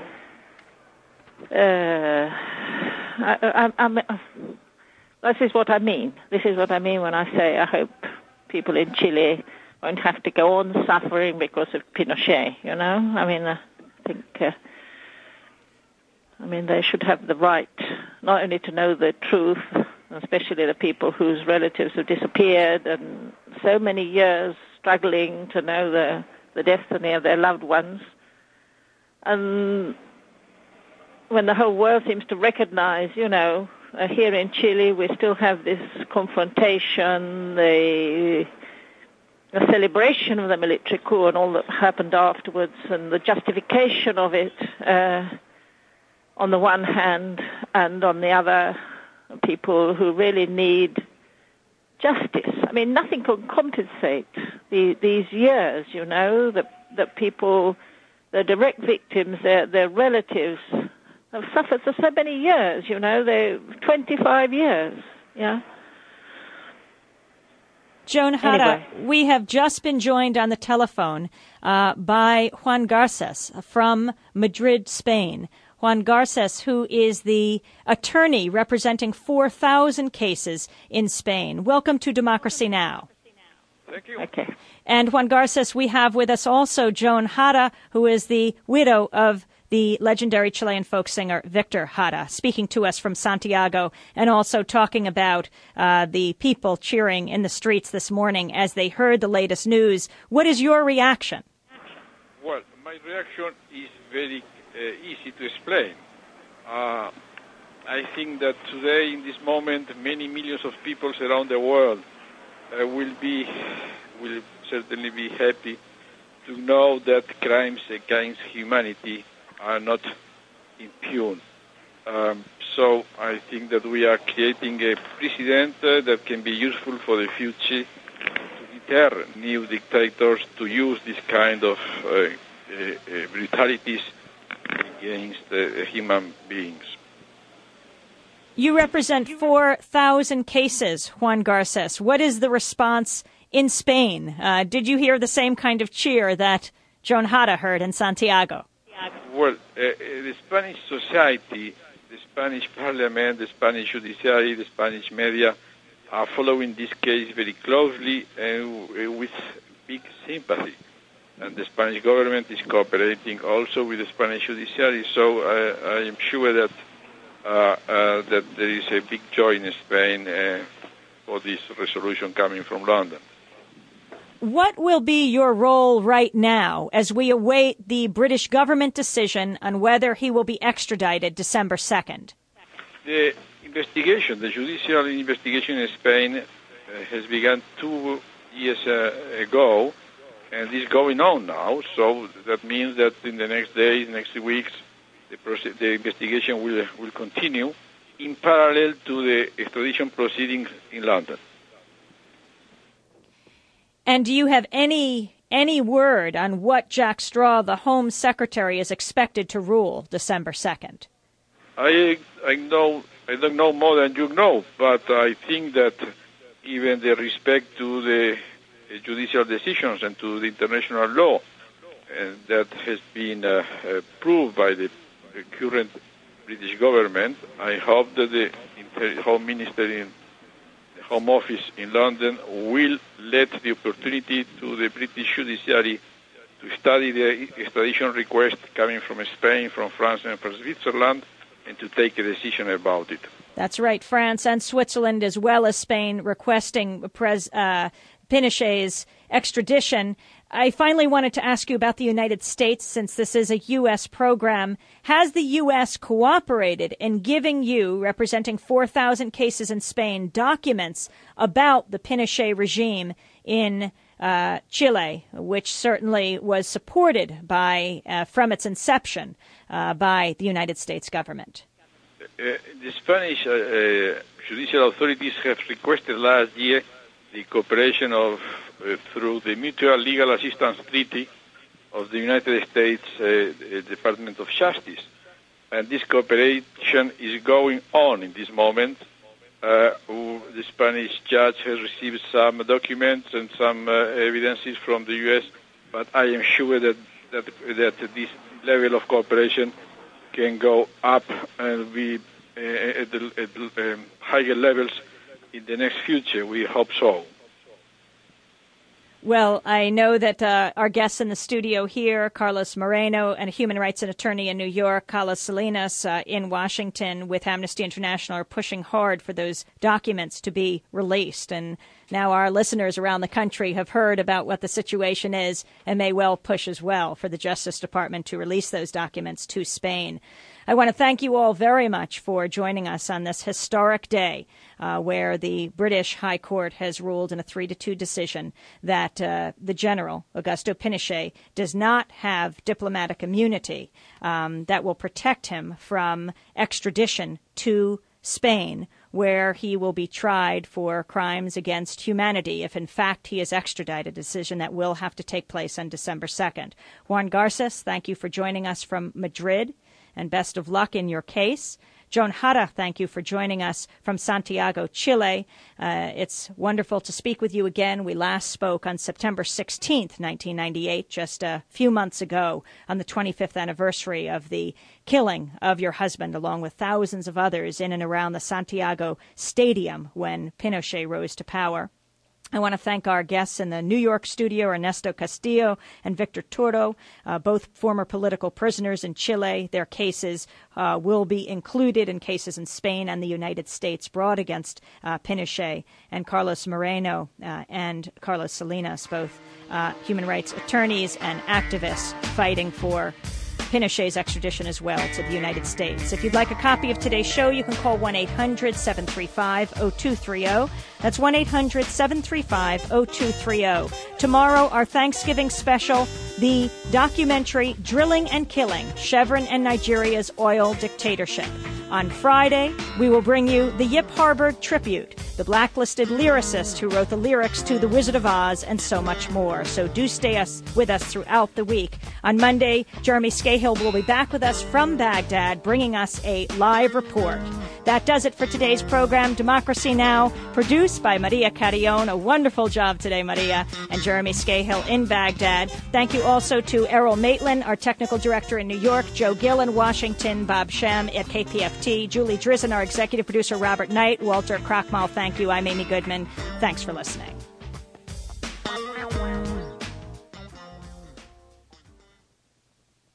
is what I mean. This is what I mean when I say I hope people in Chile won't have to go on suffering because of Pinochet, you know? I mean, I think, they should have the right not only to know the truth, especially the people whose relatives have disappeared and so many years struggling to know the destiny of their loved ones. And when the whole world seems to recognize, you know, here in Chile we still have this confrontation, the celebration of the military coup and all that happened afterwards and the justification of it on the one hand, and on the other, people who really need justice. I mean, nothing can compensate these years, you know, that people, the direct victims, their relatives have suffered for so many years, you know, 25 years, yeah. Joan Hara, we have just been joined on the telephone by Juan Garces from Madrid, Spain. Juan Garces, who is the attorney representing 4,000 cases in Spain. Welcome to Democracy Now! Thank you. Okay. And Juan Garces, we have with us also Joan Hara, who is the widow of the legendary Chilean folk singer Victor Jara, speaking to us from Santiago and also talking about the people cheering in the streets this morning as they heard the latest news. What is your reaction? Well, my reaction is very easy to explain. I think that today, in this moment, many millions of people around the world will certainly be happy to know that crimes against humanity are not impugned. So I think that we are creating a precedent that can be useful for the future to deter new dictators to use this kind of brutalities against human beings. You represent 4,000 cases, Juan Garces. What is the response in Spain? Did you hear the same kind of cheer that Joan Hara heard in Santiago? Well, the Spanish society, the Spanish parliament, the Spanish judiciary, the Spanish media are following this case very closely and with big sympathy. And the Spanish government is cooperating also with the Spanish judiciary. So I am sure that that there is a big joy in Spain for this resolution coming from London. What will be your role right now as we await the British government decision on whether he will be extradited December 2nd? The investigation, the judicial investigation in Spain has begun 2 years ago and is going on now. So that means that in the next days, next weeks, the investigation will continue in parallel to the extradition proceedings in London. And do you have any word on what Jack Straw, the Home Secretary, is expected to rule December 2nd? I don't know more than you know, but I think that given the respect to the judicial decisions and to the international law, and that has been proved by the current British government, I hope that the Home Minister in the Home Office in London will let the opportunity to the British judiciary to study the extradition request coming from Spain, from France, and from Switzerland, and to take a decision about it. That's right. France and Switzerland, as well as Spain, requesting Pinochet's extradition. I finally wanted to ask you about the United States, since this is a U.S. program. Has the U.S. cooperated in giving you, representing 4,000 cases in Spain, documents about the Pinochet regime in Chile, which certainly was supported by, from its inception, by the United States government? The Spanish judicial authorities have requested last year the cooperation of through the Mutual Legal Assistance Treaty of the United States Department of Justice. And this cooperation is going on in this moment. The Spanish judge has received some documents and some evidences from the U.S., but I am sure that this level of cooperation can go up and be at higher levels in the next future. We hope so. Well, I know that our guests in the studio here, Carlos Moreno, and a human rights attorney in New York, Carlos Salinas in Washington with Amnesty International, are pushing hard for those documents to be released. And now our listeners around the country have heard about what the situation is and may well push as well for the Justice Department to release those documents to Spain. I want to thank you all very much for joining us on this historic day where the British High Court has ruled in a 3-2 decision that the General, Augusto Pinochet, does not have diplomatic immunity that will protect him from extradition to Spain, where he will be tried for crimes against humanity if, in fact, he is extradited, a decision that will have to take place on December 2nd. Juan Garces, thank you for joining us from Madrid, and best of luck in your case. Joan Jara, thank you for joining us from Santiago, Chile. It's wonderful to speak with you again. We last spoke on September 16th, 1998, just a few months ago, on the 25th anniversary of the killing of your husband, along with thousands of others in and around the Santiago Stadium when Pinochet rose to power. I want to thank our guests in the New York studio, Ernesto Castillo and Victor Toro, both former political prisoners in Chile. Their cases will be included in cases in Spain and the United States brought against Pinochet, and Carlos Moreno and Carlos Salinas, both human rights attorneys and activists fighting for Pinochet's extradition as well to the United States. If you'd like a copy of today's show, you can call 1-800-735-0230. That's 1-800-735-0230. Tomorrow, our Thanksgiving special, the documentary Drilling and Killing, Chevron and Nigeria's Oil Dictatorship. On Friday, we will bring you the Yip Harburg Tribute, the blacklisted lyricist who wrote the lyrics to The Wizard of Oz, and so much more. So do stay with us throughout the week. On Monday, Jeremy Scahill will be back with us from Baghdad, bringing us a live report. That does it for today's program, Democracy Now!, produced by Maria Carrion. A wonderful job today, Maria, and Jeremy Scahill in Baghdad. Thank you also to Errol Maitland, our technical director in New York, Joe Gill in Washington, Bob Shem at KPFT, Julie Drizzen, our executive producer, Robert Knight, Walter Krockmal. Thank you. I'm Amy Goodman. Thanks for listening.